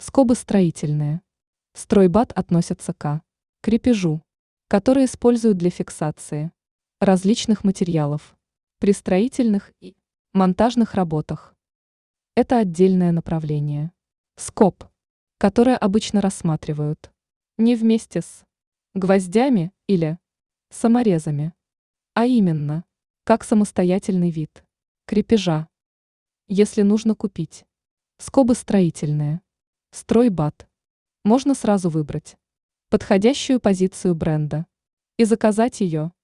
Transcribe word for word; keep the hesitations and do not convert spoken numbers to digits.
Скобы строительные. Стройбат относятся к крепежу, который используют для фиксации различных материалов при строительных и монтажных работах. Это отдельное направление скоб, которое обычно рассматривают не вместе с гвоздями или саморезами, а именно как самостоятельный вид крепежа. Если нужно купить скобы строительные, стройбат, можно сразу выбрать подходящую позицию бренда и заказать ее